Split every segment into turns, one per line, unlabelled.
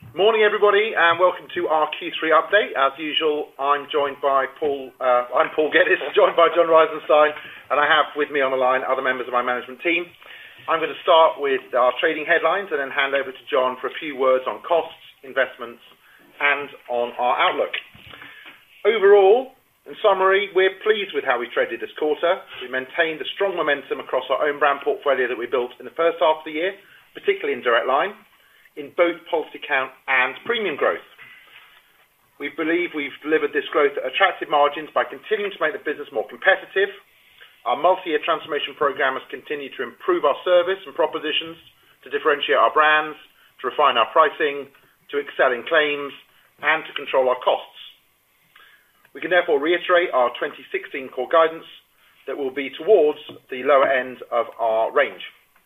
Morning, everybody, and welcome to our Q3 update. As usual, I'm joined by Paul Geddes, joined by John Reisenstein, and I have with me on the line other members of my management team. I'm going to start with our trading headlines and then hand over to John for a few words on costs, investments, and on our outlook. Overall, in summary, we're pleased with how we traded this quarter. We maintained a strong momentum across our own brand portfolio that we built in the first half of the year, particularly in Direct Line, in both policy count and premium growth. We believe we've delivered this growth at attractive margins by continuing to make the business more competitive. Our multi-year transformation program has continued to improve our service and propositions, to differentiate our brands, to refine our pricing, to excel in claims, and to control our costs. We can therefore reiterate our 2016 core guidance that will be towards the lower end of our range.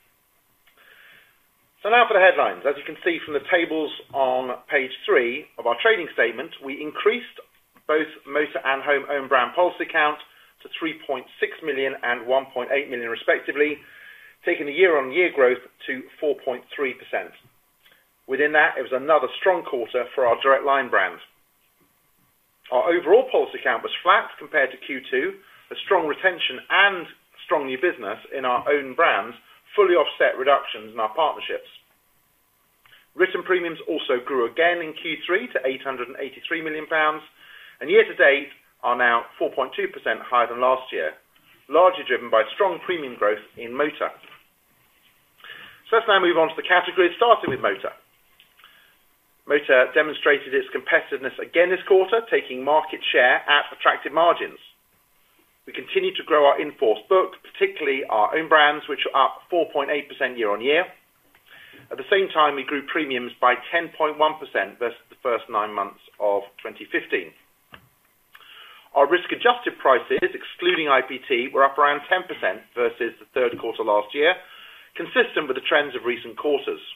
So now for the headlines. As you can see from the tables on page 3 of our trading statement, we increased both motor and home own brand policy count to 3.6 million and 1.8 million respectively, taking the year-on-year growth to 4.3%. Within that, it was another strong quarter for our Direct Line brand. Our overall policy count was flat compared to Q2, as strong retention and strong new business in our own brands fully offset reductions in our partnerships. Written premiums also grew again in Q3 to £883 million, and year-to-date are now 4.2% higher than last year, largely driven by strong premium growth in motor. So let's now move on to the categories, starting with motor. Motor demonstrated its competitiveness again this quarter, taking market share at attractive margins. We continue to grow our in-force book, particularly our own brands, which are up 4.8% year-on-year. At the same time, we grew premiums by 10.1% versus the first 9 months of 2015. Our risk-adjusted prices, excluding IPT, were up around 10% versus the third quarter last year, consistent with the trends of recent quarters.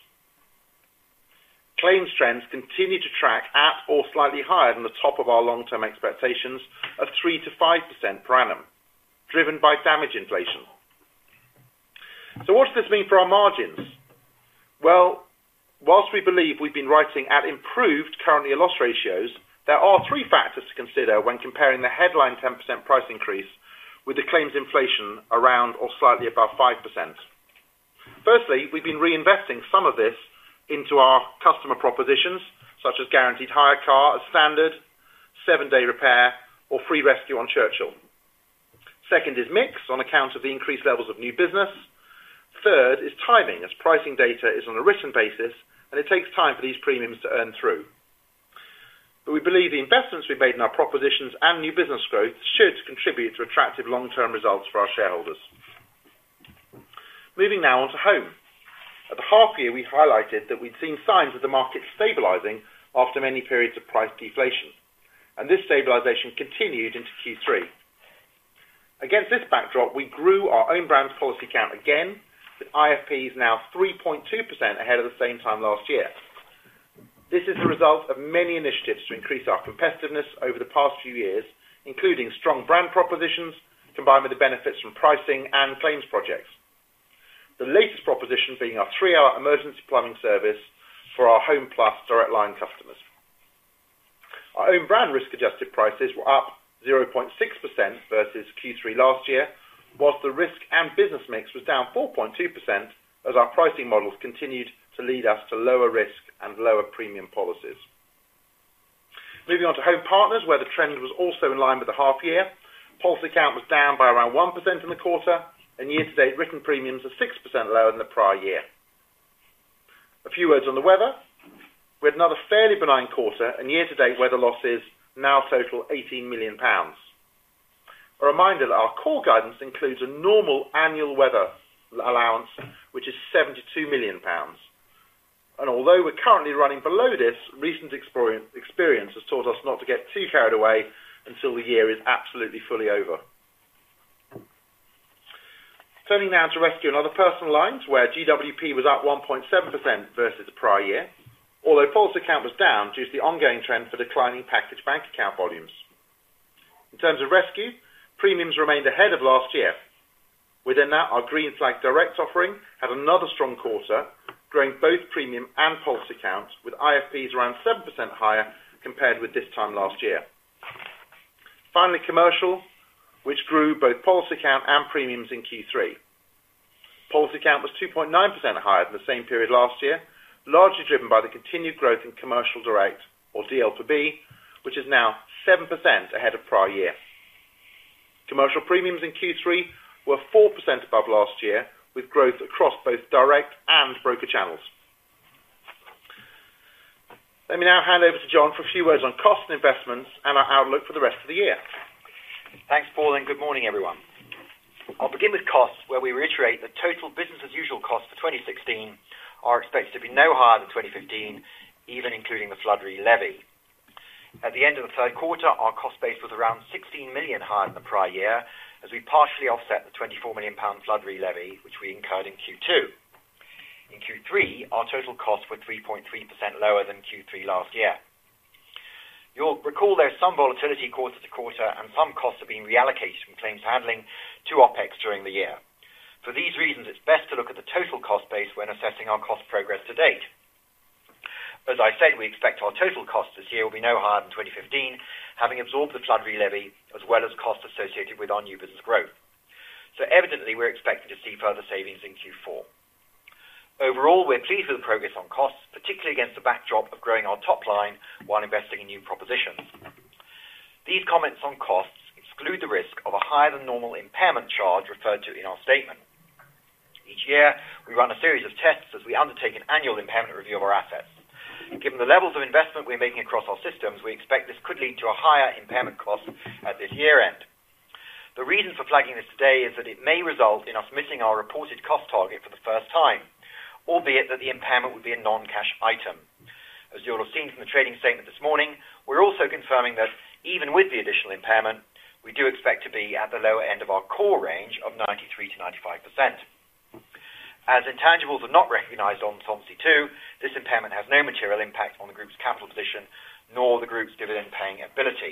Claims trends continue to track at or slightly higher than the top of our long-term expectations of 3 to 5% per annum, driven by damage inflation. So what does this mean for our margins? Well, whilst we believe we've been writing at improved current year loss ratios, there are 3 factors to consider when comparing the headline 10% price increase with the claims inflation around or slightly above 5%. Firstly, we've been reinvesting some of this into our customer propositions, such as guaranteed hire car as standard, 7-day repair, or free rescue on Churchill. Second is mix, on account of the increased levels of new business. Third is timing, as pricing data is on a written basis, and it takes time for these premiums to earn through. But we believe the investments we've made in our propositions and new business growth should contribute to attractive long-term results for our shareholders. Moving now on to home. At the half year, we highlighted that we'd seen signs of the market stabilising after many periods of price deflation, and this stabilisation continued into Q3. Against this backdrop, we grew our own brands policy count again, with IFPs now 3.2% ahead of the same time last year. This is the result of many initiatives to increase our competitiveness over the past few years, including strong brand propositions combined with the benefits from pricing and claims projects. The latest proposition being our 3-hour emergency plumbing service for our Home Plus Direct Line customers. Our own brand risk-adjusted prices were up 0.6% versus Q3 last year, whilst the risk and business mix was down 4.2% as our pricing models continued to lead us to lower risk and lower premium policies. Moving on to Home Partners, where the trend was also in line with the half year. Policy count was down by around 1% in the quarter, and year-to-date written premiums are 6% lower than the prior year. A few words on the weather. We had another fairly benign quarter, and year-to-date weather losses now total £18 million. A reminder that our core guidance includes a normal annual weather allowance, which is £72 million. And although we're currently running below this, recent experience has taught us not to get too carried away until the year is absolutely fully over. Turning now to rescue and other personal lines, where GWP was up 1.7% versus the prior year, although policy count was down due to the ongoing trend for declining package bank account volumes. In terms of rescue, premiums remained ahead of last year. Within that, our Green Flag Direct offering had another strong quarter, growing both premium and policy counts, with IFPs around 7% higher compared with this time last year. Finally, commercial, which grew both policy count and premiums in Q3. Policy count was 2.9% higher than the same period last year, largely driven by the continued growth in commercial direct, or DL4B, which is now 7% ahead of prior year. Commercial premiums in Q3 were 4% above last year, with growth across both direct and broker channels. Let me now hand over to John for a few words on costs and investments and our outlook for the rest of the year.
Thanks, Paul, and good morning, everyone. I'll begin with costs, where we reiterate that total business-as-usual costs for 2016 are expected to be no higher than 2015, even including the flood re-levy. At the end of the third quarter, our cost base was around 16 million higher than the prior year, as we partially offset the £24 million flood re-levy, which we incurred in Q2. In Q3, our total costs were 3.3% lower than Q3 last year. You'll recall there's some volatility quarter to quarter, and some costs are being reallocated from claims handling to OPEX during the year. For these reasons, it's best to look at the total cost base when assessing our cost progress to date. As I said, we expect our total costs this year will be no higher than 2015, having absorbed the flood re-levy as well as costs associated with our new business growth. So evidently, we're expecting to see further savings in Q4. Overall, we're pleased with the progress on costs, particularly against the backdrop of growing our top line while investing in new propositions. These comments on costs exclude the risk of a higher than normal impairment charge referred to in our statement. Each year, we run a series of tests as we undertake an annual impairment review of our assets. Given the levels of investment we're making across our systems, we expect this could lead to a higher impairment cost at this year end. The reason for flagging this today is that it may result in us missing our reported cost target for the first time, albeit that the impairment would be a non-cash item. As you'll have seen from the trading statement this morning, we're also confirming that even with the additional impairment, we do expect to be at the lower end of our core range of 93 to 95%. As intangibles are not recognised on Solvency II, this impairment has no material impact on the group's capital position, nor the group's dividend-paying ability.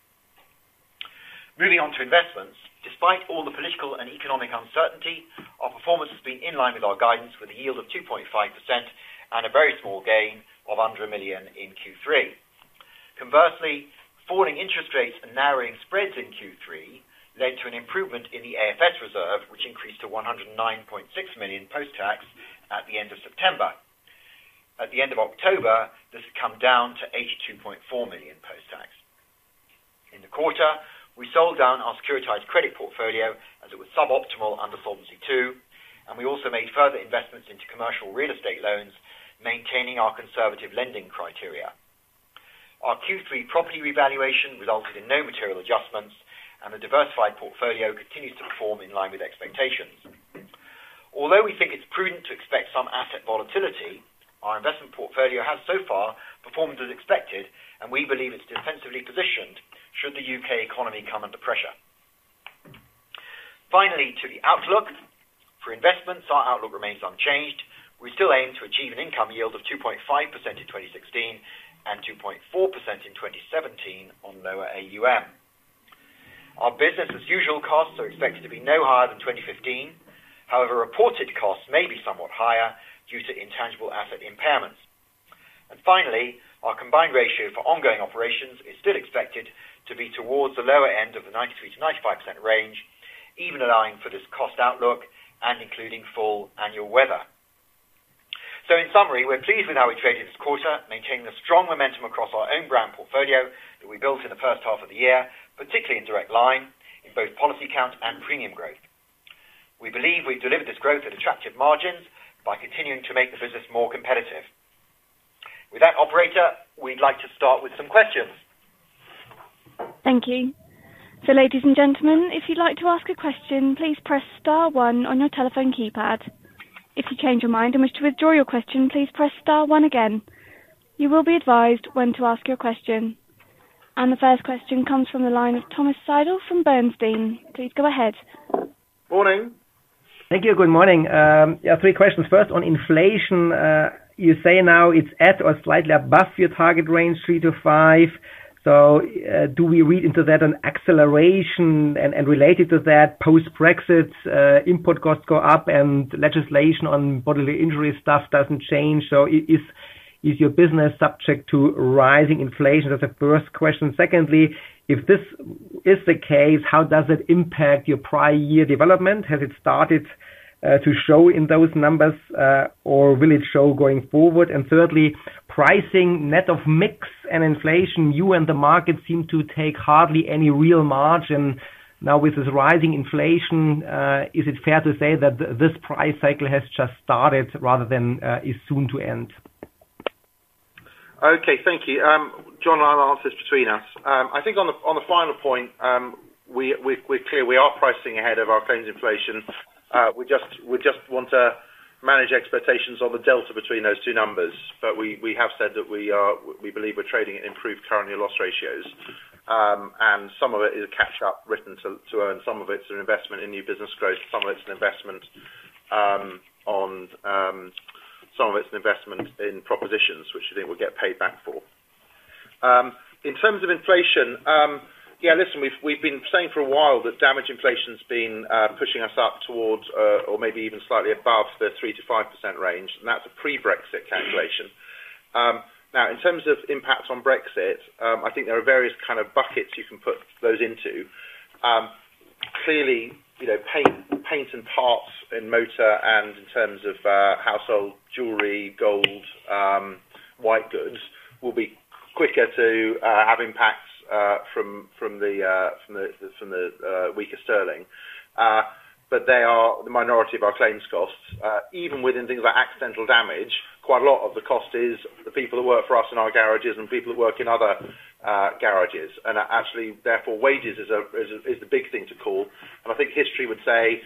Moving on to investments, despite all the political and economic uncertainty, our performance has been in line with our guidance, with a yield of 2.5% and a very small gain of under £1 million in Q3. Conversely, falling interest rates and narrowing spreads in Q3 led to an improvement in the AFS reserve, which increased to 109.6 million post-tax at the end of September. At the end of October, this had come down to 82.4 million post-tax. In the quarter, we sold down our securitized credit portfolio as it was suboptimal under Solvency II, and we also made further investments into commercial real estate loans, maintaining our conservative lending criteria. Our Q3 property revaluation resulted in no material adjustments, and the diversified portfolio continues to perform in line with expectations. Although we think it's prudent to expect some asset volatility, our investment portfolio has so far performed as expected, and we believe it's defensively positioned should the UK economy come under pressure. Finally, to the outlook. For investments, our outlook remains unchanged. We still aim to achieve an income yield of 2.5% in 2016 and 2.4% in 2017 on lower AUM. Our business-as-usual costs are expected to be no higher than 2015. However, reported costs may be somewhat higher due to intangible asset impairments. And finally, our combined ratio for ongoing operations is still expected to be towards the lower end of the 93 to 95% range, even allowing for this cost outlook and including full annual weather. So in summary, we're pleased with how we traded this quarter, maintaining the strong momentum across our own brand portfolio that we built in the first half of the year, particularly in direct line, in both policy count and premium growth. We believe we've delivered this growth at attractive margins by continuing to make the business more competitive. With that, operator, we'd like to start with some questions.
Thank you. So, ladies and gentlemen, if you'd like to ask a question, please press star 1 on your telephone keypad. If you change your mind and wish to withdraw your question, please press star 1 again. You will be advised when to ask your question. And the first question comes from the line of Thomas Seidel from Bernstein. Please go ahead.
Morning.
Thank you. Good morning. 3 questions. First, on inflation, you say now it's at or slightly above your target range, 3 to 5. So do we read into that an acceleration and related to that post-Brexit, input costs go up and legislation on bodily injury stuff doesn't change? So is your business subject to rising inflation? That's the first question. Secondly, if this is the case, how does it impact your prior year development? Has it started to show in those numbers, or will it show going forward? And thirdly, pricing net of mix and inflation, you and the market seem to take hardly any real margin. Now with this rising inflation, is it fair to say that this price cycle has just started rather than is soon to end?
Okay, thank you. John and I will answer this between us. I think on the final point, we're clear we are pricing ahead of our claims inflation. We just want to manage expectations on the delta between those two numbers. But we have said that we believe we're trading at improved current year loss ratios, and some of it is a catch up written to earn. Some of it's an investment in new business growth. Some of it's an investment some of it's an investment in propositions, which I think we'll get paid back for. In terms of inflation. Listen, we've been saying for a while that damage inflation's been pushing us up towards, or maybe even slightly above the 3 to 5% range, and that's a pre-Brexit calculation. Now, in terms of impact on Brexit, I think there are various kind of buckets you can put those into. Clearly, paint and parts in motor, and in terms of household jewellery, gold, white goods, will be quicker to have impacts from the weaker sterling, but they are the minority of our claims costs. Even within things like accidental damage, quite a lot of the cost is the people that work for us in our garages and people that work in other garages, and actually, therefore, wages is the big thing to call. And I think history would say,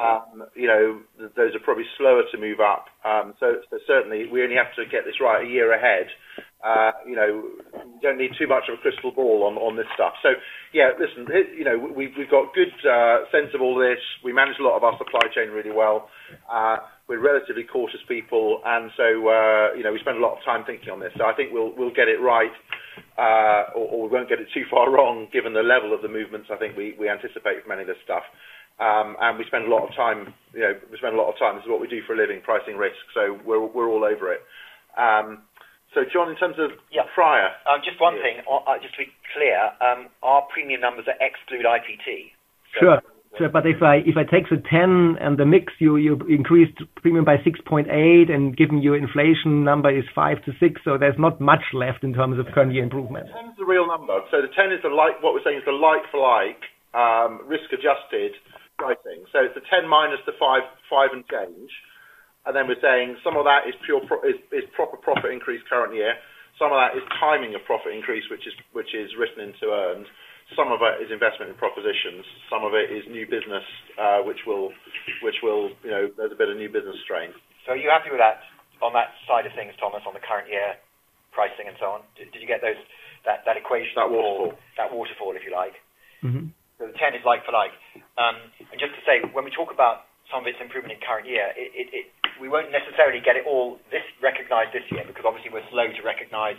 those are probably slower to move up. So certainly, we only have to get this right a year ahead. We don't need too much of a crystal ball on this stuff. So, listen, we've got good sense of all this. We manage a lot of our supply chain really well. We're relatively cautious people, and so we spend a lot of time thinking on this. So I think we'll get it right, or we won't get it too far wrong, given the level of the movements I think we anticipate from any of this stuff. And we spend a lot of time. This is what we do for a living, pricing risk. So we're all over it. So, John, in terms of prior...
just one thing, just to be clear, our premium numbers exclude IPT.
So sure, but if I take the 10 and the mix, you increased premium by 6.8, and given your inflation number is 5 to 6, so there's not much left in terms of current year improvement.
10 is the real number. So the 10 is what we're saying is the like-for-like, risk-adjusted pricing. So it's the 10 minus the 5 and change. And then we're saying some of that is is proper profit increase current year. Some of that is timing of profit increase, which is written into earned. Some of it is investment in propositions. Some of it is new business, which will there's a bit of new business strain.
So are you happy with that on that side of things, Thomas, on the current year pricing and so on? Did you get that equation?
That waterfall.
That waterfall, if you like.
Mm-hmm.
So the 10 is like for like. And just to say, when we talk about some of its improvement in current year, we won't necessarily get it all recognised this year, because obviously we're slow to recognise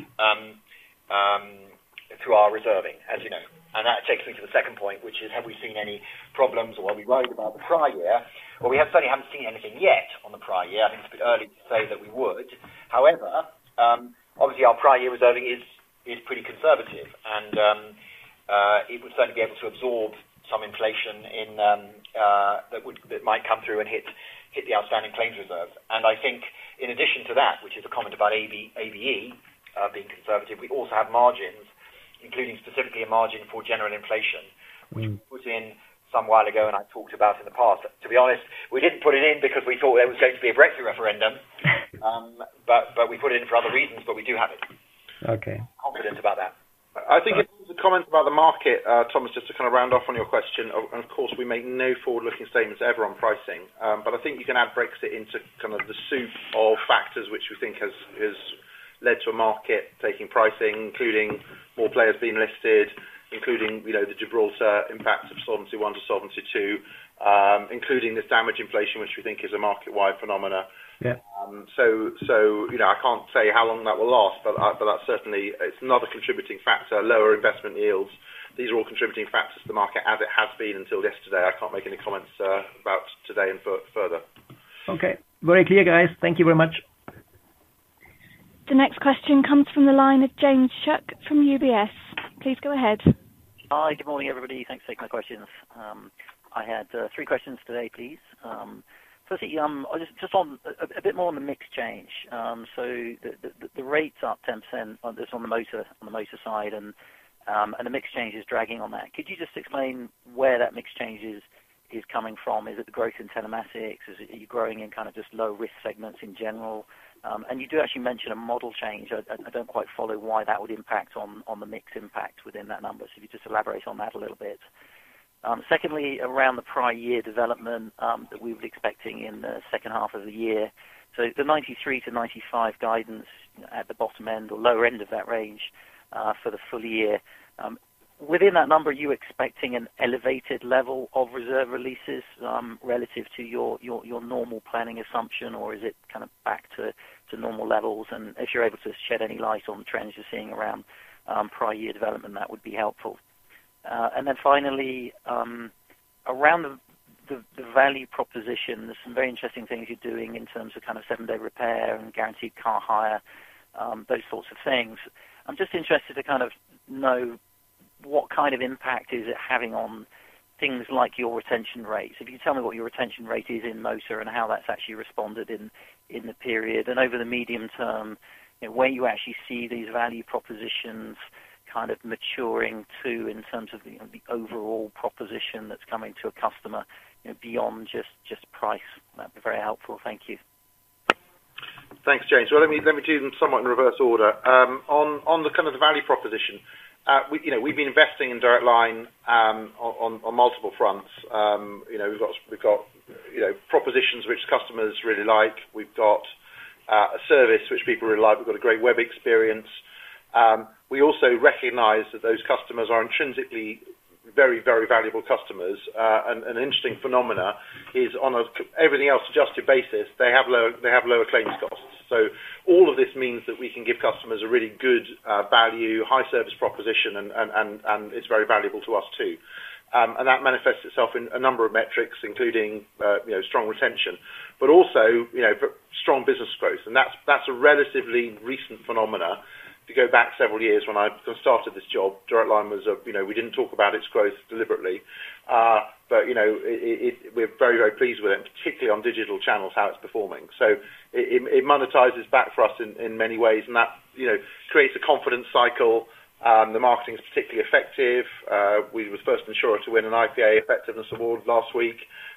through our reserving, as you know. And that takes me to the second point, which is, have we seen any problems, or are we worried about the prior year? Well, we certainly haven't seen anything yet on the prior year. I think it's a bit early to say that we would. However, obviously our prior year reserving is pretty conservative, and it would certainly be able to absorb some inflation that might come through and hit the outstanding claims reserve. And I think, in addition to that, which is a comment about ABE being conservative, we also have margins, including specifically a margin for general inflation, which we put in some while ago, and I've talked about in the past. To be honest, we didn't put it in because we thought there was going to be a Brexit referendum, but we put it in for other reasons, but we do have it.
Okay.
Confident about that.
I think it's a comment about the market, Thomas, just to kind of round off on your question. And of course, we make no forward-looking statements ever on pricing, but I think you can add Brexit into kind of the soup of factors which we think has led to a market taking pricing, including more players being listed, including the Gibraltar impact of Solvency 1 to Solvency 2, including this damage inflation, which we think is a market-wide phenomena.
Yeah.
So I can't say how long that will last, but that's certainly, it's another contributing factor. Lower investment yields. These are all contributing factors to the market as it has been until yesterday. I can't make any comments about today and further.
Okay, very clear, guys. Thank you very much.
The next question comes from the line of James Shuck from UBS. Please go ahead.
Hi, good morning, everybody. Thanks for taking my questions. I had 3 questions today, please. Firstly, just on a bit more on the mix change. So the rate's up 10% on the motor side, and the mix change is dragging on that. Could you just explain where that mix change is coming from? Is it the growth in telematics? Are you growing in kind of just low risk segments in general? And you do actually mention a model change. I don't quite follow why that would impact on the mix impact within that number. So if you just elaborate on that a little bit. Secondly, around the prior year development that we were expecting in the second half of the year. So the 93 to 95 guidance at the bottom end or lower end of that range for the full year. Within that number, are you expecting an elevated level of reserve releases relative to your normal planning assumption, or is it kind of back to normal levels? And if you're able to shed any light on the trends you're seeing around prior year development, that would be helpful. And then finally, around the value proposition, there's some very interesting things you're doing in terms of kind of 7-day repair and guaranteed car hire, those sorts of things. I'm just interested to kind of know what kind of impact is it having on things like your retention rates. If you can tell me what your retention rate is in motor and how that's actually responded in the period, and over the medium term, where you actually see these value propositions kind of maturing to in terms of the overall proposition that's coming to a customer, beyond just price. That'd be very helpful. Thank you.
Thanks, James. Well, let me do them somewhat in reverse order. On the kind of the value proposition, we've been investing in Direct Line on multiple fronts. We've got propositions which customers really like. We've got a service which people really like. We've got a great web experience. We also recognise that those customers are intrinsically very, very valuable customers. And an interesting phenomena is on everything else adjusted basis, they have lower claims costs. So all of this means that we can give customers a really good value, high service proposition, and it's very valuable to us too. And that manifests itself in a number of metrics, including strong retention, but also strong business growth. And that's a relatively recent phenomena. If you go back several years when I started this job, Direct Line was we didn't talk about its growth deliberately, but we're very, very pleased with it, particularly on digital channels, how it's performing. So it monetizes back for us in many ways, and that creates a confidence cycle. The marketing is particularly effective. We were the first insurer to win an IPA Effectiveness Award last week.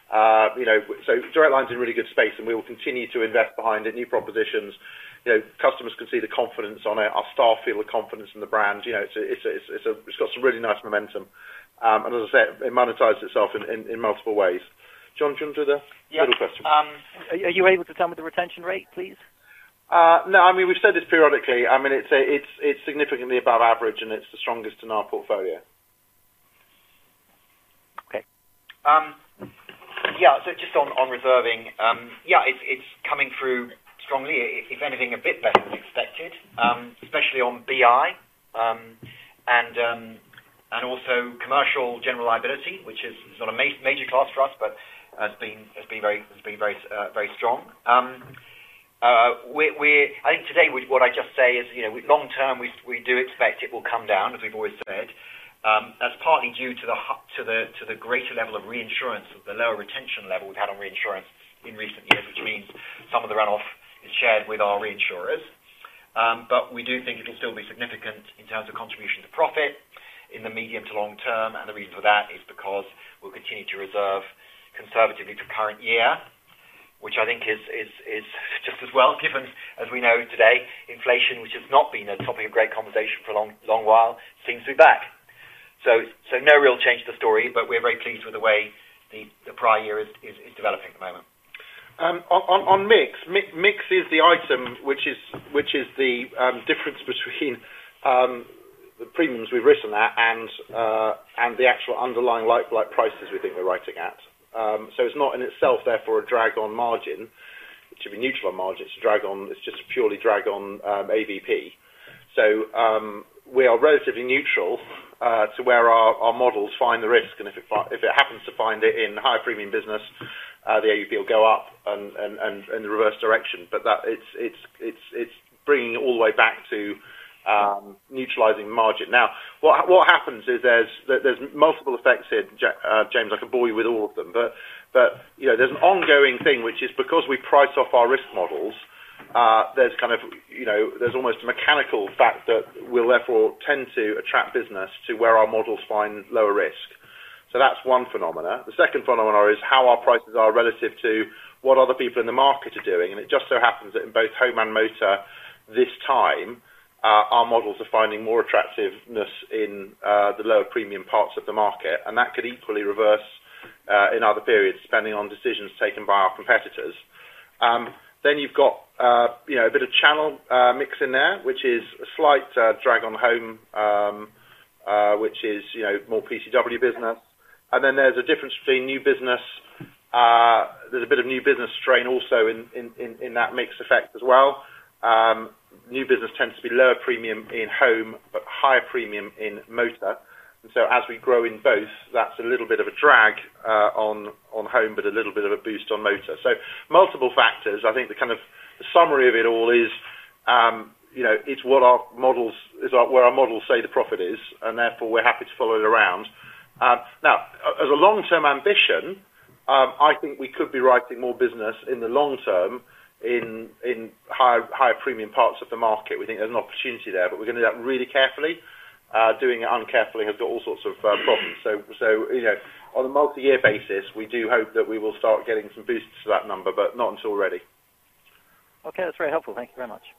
So Direct Line's in a really good space, and we will continue to invest behind it, new propositions. Customers can see the confidence on it. Our staff feel the confidence in the brand. It's got some really nice momentum. And as I said, it monetizes itself in multiple ways. John, do you want to do the middle question?
Are you able to tell me the retention rate, please?
No, I mean, we've said this periodically. I mean, it's significantly above average, and it's the strongest in our portfolio.
Okay.
So just on reserving, it's coming through strongly, if anything, a bit better than expected, especially on BI, and also commercial general liability, which is not a major class for us, but has been very strong. I think today what I just say is, long term we do expect it will come down, as we've always said. That's partly due to the greater level of reinsurance, the lower retention level we've had on reinsurance in recent years, which means some of the runoff is shared with our reinsurers. But we do think it will still be significant in terms of contribution to profit in the medium to long term, and the reason for that is because we'll continue to reserve conservatively for current year, which I think is just as well, given, as we know today, inflation, which has not been a topic of great conversation for a long while, seems to be back. So no real change to the story, but we're very pleased with the way the prior year is developing at the moment.
On mix is the item which is the difference between the premiums we've written at and the actual underlying like prices we think we're writing at. So it's not in itself, therefore, a drag on margin. be neutral on margin. It's just a purely drag on AVP. So we are relatively neutral to where our models find the risk, and if it happens to find it in higher premium business, the AVP will go up and in the reverse direction. But that it's bringing it all the way back to neutralising margin. Now, what happens is there's multiple effects here, James. I could bore you with all of them, but there's an ongoing thing, which is because we price off our risk models. There's there's almost a mechanical fact that we'll therefore tend to attract business to where our models find lower risk. So that's one phenomena. The second phenomena is how our prices are relative to what other people in the market are doing, and it just so happens that in both home and motor this time, our models are finding more attractiveness in the lower premium parts of the market, and that could equally reverse in other periods, depending on decisions taken by our competitors. Then you've got a bit of channel mix in there, which is a slight drag on home, which is more PCW business, and then there's a difference between new business. There's a bit of new business strain also in that mix effect as well. New business tends to be lower premium in home, but higher premium in motor. And so as we grow in both, that's a little bit of a drag on home, but a little bit of a boost on motor. So multiple factors. I think the summary of it all is, it's what our models where our models say the profit is, and therefore we're happy to follow it around. Now, as a long-term ambition, I think we could be writing more business in the long term in higher premium parts of the market. We think there's an opportunity there, but we're going to do that really carefully. Doing it uncarefully has got all sorts of problems. So on a multi-year basis, we do hope that we will start getting some boosts to that number, but not until ready.
Okay, that's very helpful. Thank you very much.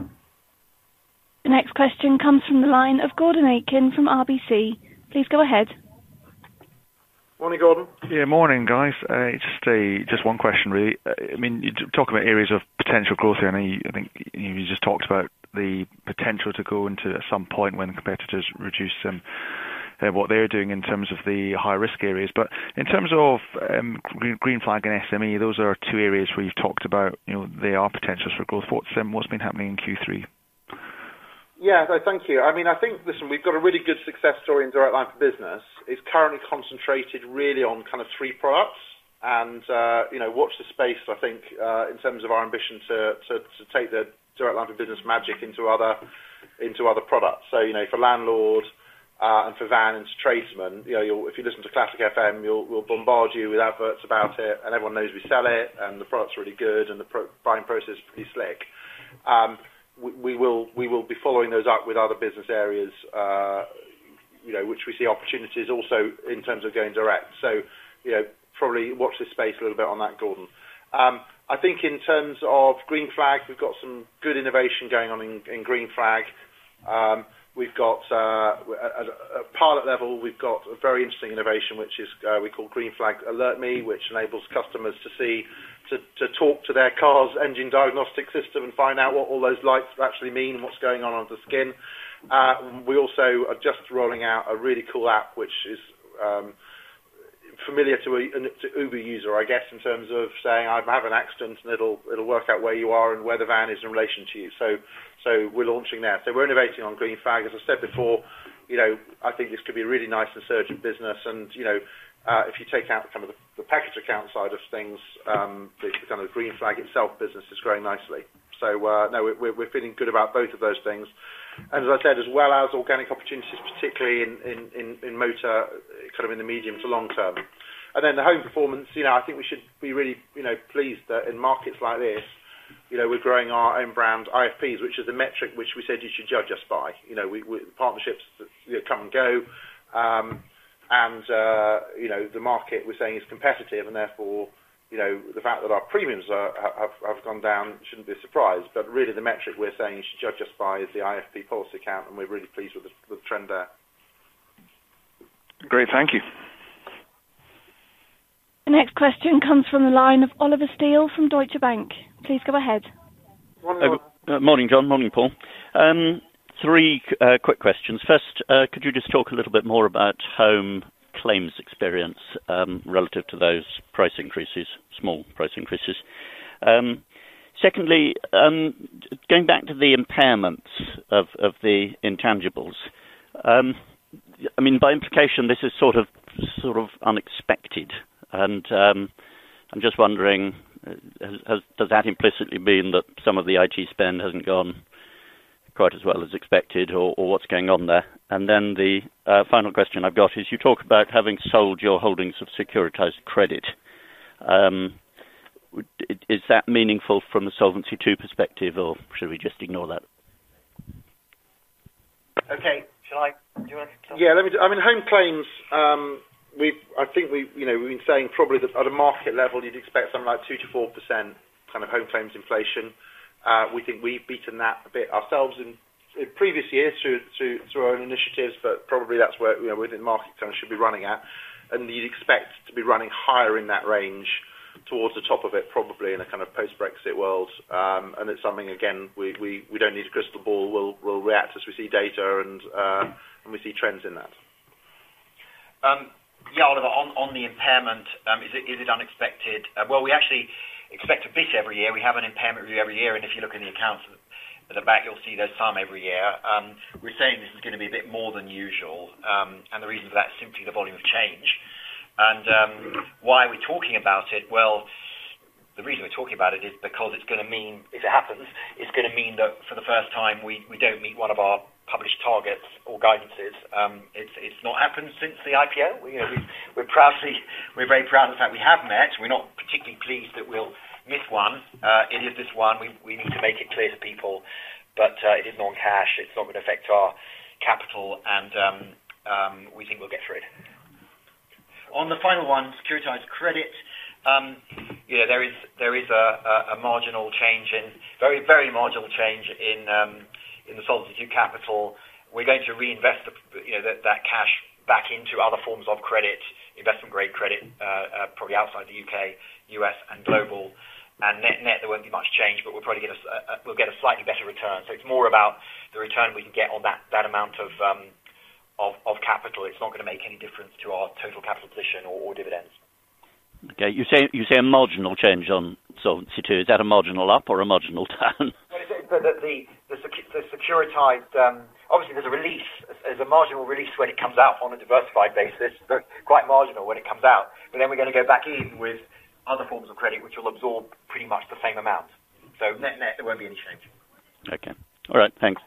The next question comes from the line of Gordon Aitken from RBC. Please go ahead.
Morning, Gordon.
Yeah, morning, guys. Just one question, really. I mean, you talk about areas of potential growth here, and I think you just talked about the potential to go into at some point when competitors reduce what they're doing in terms of the high risk areas. But in terms of Green Flag and SME, those are two areas where you've talked about, they are potentials for growth. What's been happening in Q3?
Yeah, no, thank you. I mean, I think, listen, we've got a really good success story in Direct Line for Business. It's currently concentrated really on kind of 3 products, and watch the space. I think in terms of our ambition to take the Direct Line for Business magic into other products. So for landlord and for van and to tradesmen, if you listen to Classic FM, we'll bombard you with adverts about it, and everyone knows we sell it, and the product's really good, and the buying process is pretty slick. We will be following those up with other business areas, which we see opportunities also in terms of going direct. So, probably watch this space a little bit on that, Gordon. I think in terms of Green Flag, we've got some good innovation going on in Green Flag. We've got at a pilot level, we've got a very interesting innovation, which is we call Green Flag Alert Me, which enables customers to talk to their car's engine diagnostic system and find out what all those lights actually mean and what's going on under the skin. We also are just rolling out a really cool app, which is familiar to Uber user, I guess, in terms of saying I have an accident, and it'll work out where you are and where the van is in relation to you. So we're launching there. So we're innovating on Green Flag. As I said before, I think this could be a really nice insurgent business, and if you take out kind of the package account side of things, the kind of Green Flag itself business is growing nicely. So no, we're feeling good about both of those things. And as I said, as well as organic opportunities, particularly in motor, kind of in the medium to long term. And then the home performance, I think we should be really, pleased that in markets like this, we're growing our own brand IFPs, which is the metric which we said you should judge us by. We partnerships that come and go, and the market we're saying is competitive, and therefore, the fact that our premiums have gone down shouldn't be a surprise. But really, the metric we're saying you should judge us by is the IFP policy count, and we're really pleased with the trend there.
Great, thank you.
The next question comes from the line of Oliver Steele from Deutsche Bank. Please go ahead.
Morning, John. Morning, Paul. 3 quick questions. First, could you just talk a little bit more about home claims experience relative to those price increases, small price increases? Secondly, going back to the impairments of the intangibles, I mean, by implication, this is sort of unexpected, and I'm just wondering, does that implicitly mean that some of the IT spend hasn't gone quite as well as expected, or what's going on there? And then the final question I've got is, you talk about having sold your holdings of securitized credit. Is that meaningful from a Solvency II perspective, or should we just ignore that?
Okay, do you want to?
Yeah, home claims. I think we've been saying probably that at a market level you'd expect something like 2 to 4% kind of home claims inflation. We think we've beaten that a bit ourselves in previous years through our own initiatives, but probably that's where within market kind of should be running at, and you'd expect to be running higher in that range towards the top of it, probably in a kind of post-Brexit world. And it's something, again, we don't need a crystal ball. We'll react as we see data and we see trends in that.
Yeah, Oliver, on the impairment, is it unexpected? Well, we actually expect a bit every year. We have an impairment review every year, and if you look in the accounts at the back, you'll see there's some every year. We're saying this is going to be a bit more than usual, and the reason for that is simply the volume of change. And why are we talking about it? Well, the reason we're talking about it is because it's going to mean, if it happens, it's going to mean that for the first time we don't meet one of our published targets or guidances. It's not happened since the IPO. We're very proud of the fact we have met. We're not particularly pleased that we'll miss one. It is this one. We need to make it clear to people, but it is non-cash. It's not going to affect our capital, and we think we'll get through it. On the final one, securitized credit, there is a marginal change very marginal change in the Solvency II capital. We're going to reinvest that cash back into other forms of credit, investment grade credit, probably outside the UK, US, and global. And net there won't be much change, but we'll probably get a slightly better return. So it's more about the return we can get on that amount of capital. It's not going to make any difference to our total capital position or dividends.
Okay, you say a marginal change on Solvency II. Is that a marginal up or a marginal down?
Well, the securitized, obviously there's a release, there's a marginal release when it comes out on a diversified basis, but quite marginal when it comes out. But then we're going to go back in with other forms of credit which will absorb pretty much the same amount. So net there won't be any change.
Okay. All right, thanks.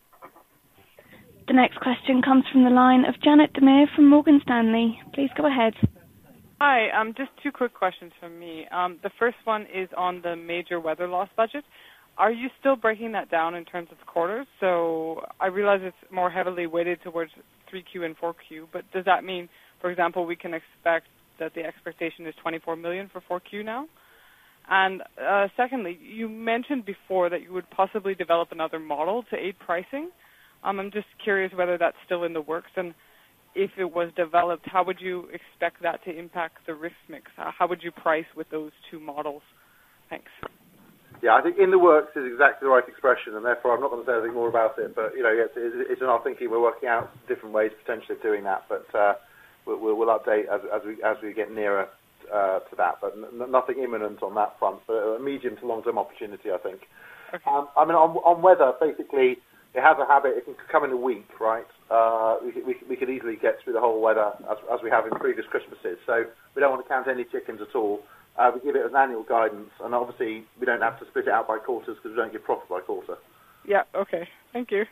The next question comes from the line of Janet Demir from Morgan Stanley. Please go ahead.
Hi, just two quick questions from me. The first one is on the major weather loss budget. Are you still breaking that down in terms of quarters? So I realize it's more heavily weighted towards 3Q and 4Q, but does that mean, for example, we can expect that the expectation is 24 million for 4Q now? And secondly, you mentioned before that you would possibly develop another model to aid pricing. I'm just curious whether that's still in the works, and if it was developed, how would you expect that to impact the risk mix? How would you price with those two models? Thanks.
Yeah, I think in the works is exactly the right expression, and therefore I'm not going to say anything more about it. But it's in our thinking. We're working out different ways potentially of doing that, but we'll update as we get nearer to that. But nothing imminent on that front. But a medium to long-term opportunity, I think.
Okay.
On weather, basically, it has a habit. It can come in a week, right? We could easily get through the whole weather as we have in previous Christmases. So we don't want to count any chickens at all. We give it as an annual guidance, and obviously we don't have to split it out by quarters because we don't give profit by quarter.
Yeah, okay. Thank you.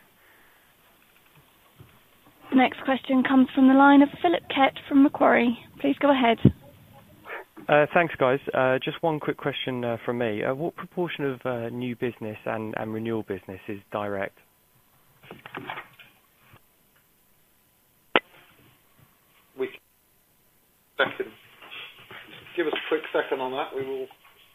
The next question comes from the line of Philip Kett from Macquarie. Please go ahead.
Thanks, guys. Just one quick question from me. What proportion of new business and renewal business is direct?
Give us a quick second on that. We will.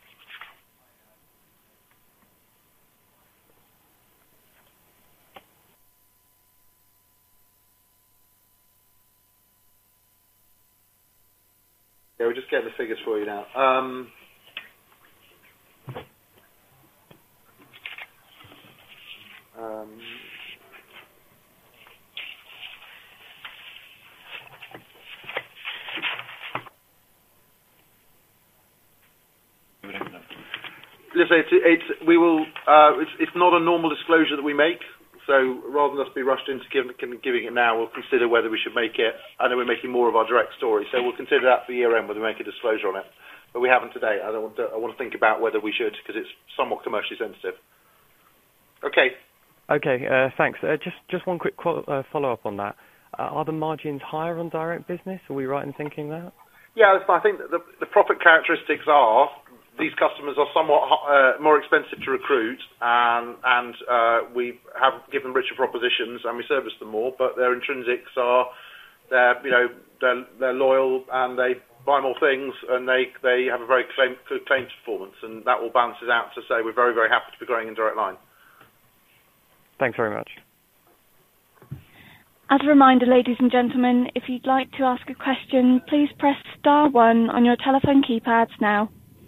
Yeah, we're just getting the figures for you now. It's not a normal disclosure that we make. So rather than us be rushed into giving it now, we'll consider whether we should make it. I know we're making more of our direct story, so we'll consider that for year end whether we make a disclosure on it. But we haven't today. I want to think about whether we should because it's somewhat commercially sensitive. Okay.
Okay. Thanks. Just one quick follow up on that. Are the margins higher on direct business? Are we right in thinking that?
Yeah, I think that the profit characteristics are these customers are somewhat more expensive to recruit, and we have given richer propositions and we service them more. But their intrinsics are they're loyal and they buy more things and they have a very good claims performance, and that all balances out to say we're very, very happy to be growing in Direct Line.
Thanks very much.
As a reminder, ladies and gentlemen, if you'd like to ask a question, please press star 1 on your telephone keypads now.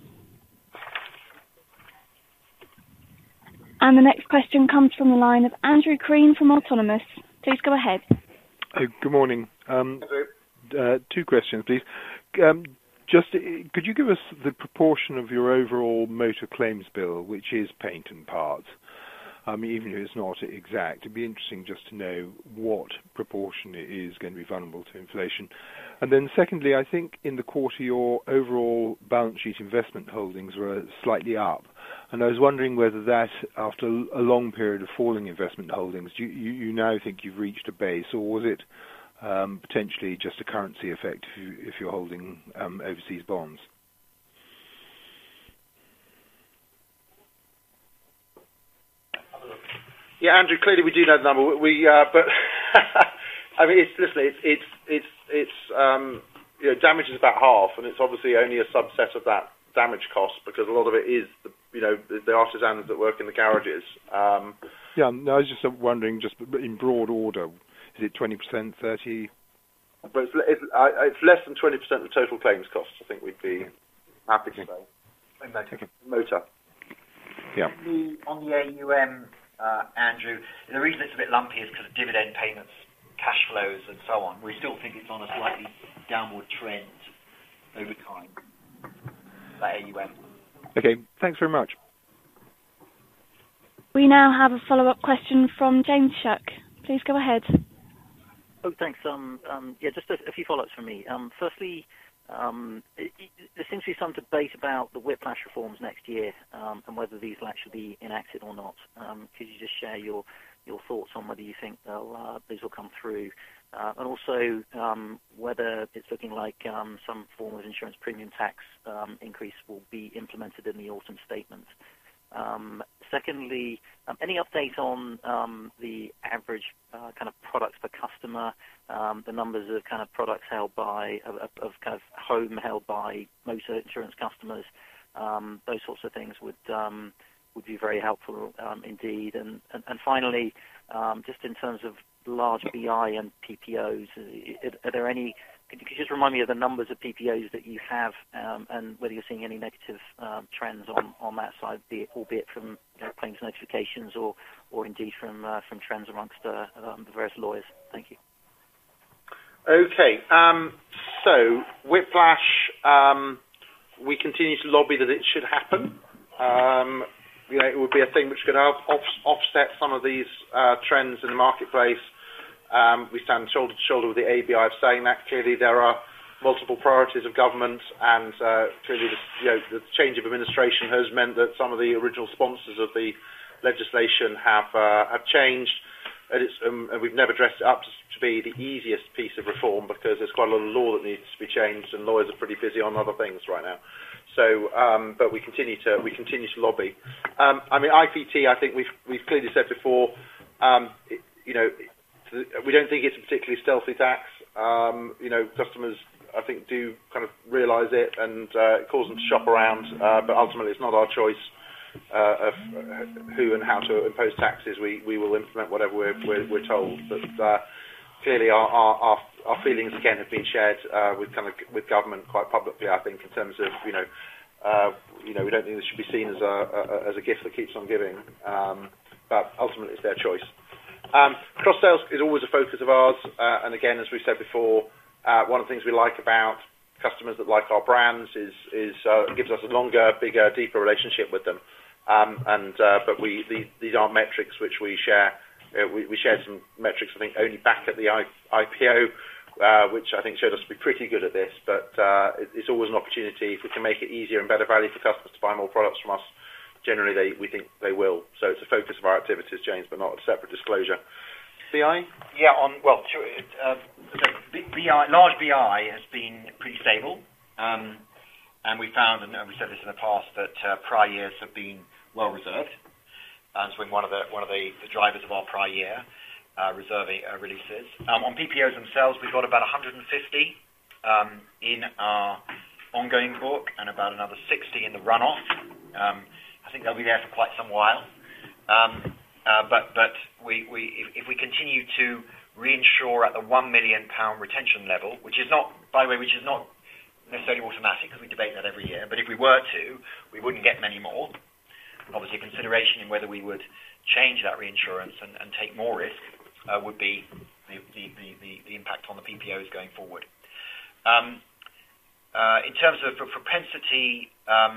And the next question comes from the line of Andrew Crean from Autonomous. Please go ahead.
Good morning. Two questions, please. Could you give us the proportion of your overall motor claims bill, which is paint and parts? Even if it's not exact, it'd be interesting just to know what proportion it is going to be vulnerable to inflation. And then secondly, I think in the quarter your overall balance sheet investment holdings were slightly up. And I was wondering whether that, after a long period of falling investment holdings, you now think you've reached a base, or was it potentially just a currency effect if you're holding overseas bonds?
Yeah, Andrew. Clearly, we do know the number. But I mean, damage is about half, and it's obviously only a subset of that damage cost because a lot of it is the artisans that work in the garages.
Yeah, no, I was just wondering, just in broad order, is it 20%, 30%?
But it's less than 20% of the total claims cost. I think we'd be happy to say. Motor.
Yeah.
On the AUM. Andrew, the reason it's a bit lumpy is because of dividend payments, cash flows, and so on. We still think it's on a slightly downward trend over time, that AUM.
Okay, thanks very much.
We now have a follow-up question from James Shuck. Please go ahead.
Oh, thanks. Just a few follow-ups from me. Firstly, there seems to be some debate about the whiplash reforms next year and whether these will actually be enacted or not. Could you just share your thoughts on whether you think these will come through? And also whether it's looking like some form of insurance premium tax increase will be implemented in the autumn statement. Secondly, any update on the average kind of products per customer, the numbers of kind of products held by, of kind of home held by motor insurance customers, those sorts of things would be very helpful indeed. And finally, just in terms of large BI and PPOs, are there any? Could you just remind me of the numbers of PPOs that you have, and whether you're seeing any negative trends on that side, albeit from claims notifications or indeed from trends amongst the various lawyers? Thank you.
Okay. So whiplash, we continue to lobby that it should happen. It would be a thing which could help offset some of these trends in the marketplace. We stand shoulder to shoulder with the ABI of saying that. Clearly there are multiple priorities of government, and clearly the change of administration has meant that some of the original sponsors of the legislation have changed, and we've never dressed it up to be the easiest piece of reform because there's quite a lot of law that needs to be changed, and lawyers are pretty busy on other things right now. So, but we continue to lobby. IPT, I think we've clearly said before, we don't think it's a particularly stealthy tax. Customers, I think, do kind of realise it and cause them to shop around. But ultimately, it's not our choice of who and how to impose taxes. We will implement whatever we're told. But clearly, our feelings again have been shared with government quite publicly. I think in terms of we don't think this should be seen as a gift that keeps on giving. But ultimately, it's their choice. Cross sales is always a focus of ours, and again, as we said before, one of the things we like about customers that like our brands is gives us a longer, bigger, deeper relationship with them. But these aren't metrics which we share. We shared some metrics, I think, only back at the IPO, which I think showed us to be pretty good at this. But it's always an opportunity. If we can make it easier and better value for customers to buy more products from us, generally we think they will. So it's a focus of our activities, James, but not a separate disclosure. BI?
Yeah, large BI has been pretty stable, and we found, and we said this in the past, that prior years have been well reserved. It's been one of the drivers of our prior year reserving releases. On PPOs themselves, we've got about 150 in our ongoing book and about another 60 in the runoff. I think they'll be there for quite some while. But if we continue to reinsure at the £1 million retention level, which is not, by the way, necessarily automatic, because we debate that every year, but if we were to, we wouldn't get many more. Obviously, consideration in whether we would change that reinsurance and take more risk would be the impact on the PPOs going forward. In terms of propensity,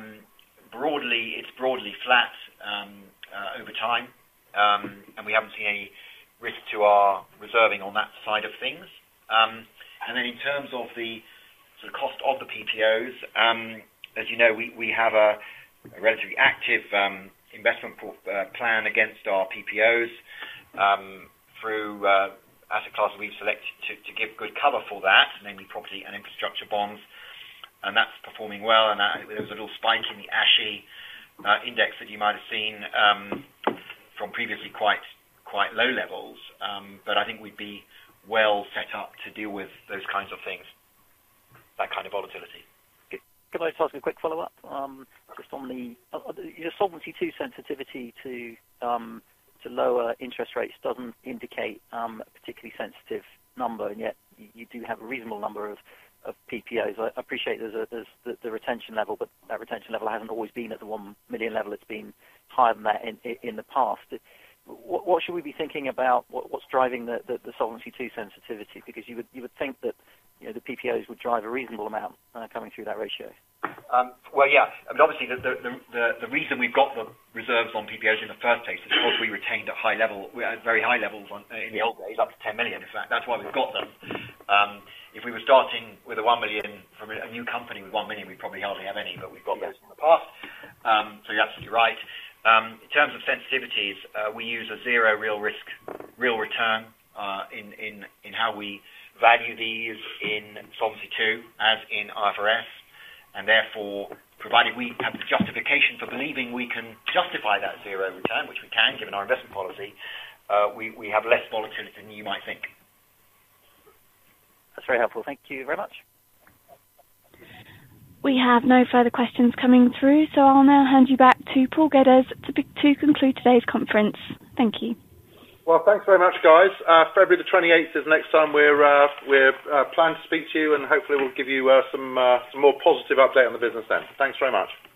it's broadly flat over time, and we haven't seen any risk to our reserving on that side of things. And then in terms of the sort of cost of the PPOs, as you know, we have a relatively active investment plan against our PPOs through asset classes we've selected to give good cover for that, namely property and infrastructure bonds, and that's performing well. And there was a little spike in the ASHE index that you might have seen from previously quite low levels, but I think we'd be well set up to deal with those kinds of things, that kind of volatility.
Could I just ask a quick follow-up? Just on your Solvency II sensitivity to lower interest rates doesn't indicate a particularly sensitive number, and yet you do have a reasonable number of PPOs. I appreciate there's the retention level, but that retention level hasn't always been at the 1 million level. It's been higher than that in the past. What should we be thinking about? What's driving the Solvency II sensitivity? Because you would think that the PPOs would drive a reasonable amount coming through that ratio.
Well, yeah. I mean, obviously, the reason we've got the reserves on PPOs in the first place is because we retained at very high levels in the old days, up to 10 million. In fact, that's why we've got them. If we were starting with a 1 million from a new company with 1 million, we'd probably hardly have any, but we've got those in the past. So you're absolutely right. In terms of sensitivities, we use a zero real return in how we value these in Solvency II as in IFRS, and therefore, provided we have the justification for believing we can justify that zero return, which we can given our investment policy, we have less volatility than you might think.
That's very helpful. Thank you very much.
We have no further questions coming through, so I'll now hand you back to Paul Geddes to conclude today's conference. Thank you.
Well, thanks very much, guys. February the 28th is next time we're planning to speak to you, and hopefully we'll give you some more positive update on the business then. Thanks very much.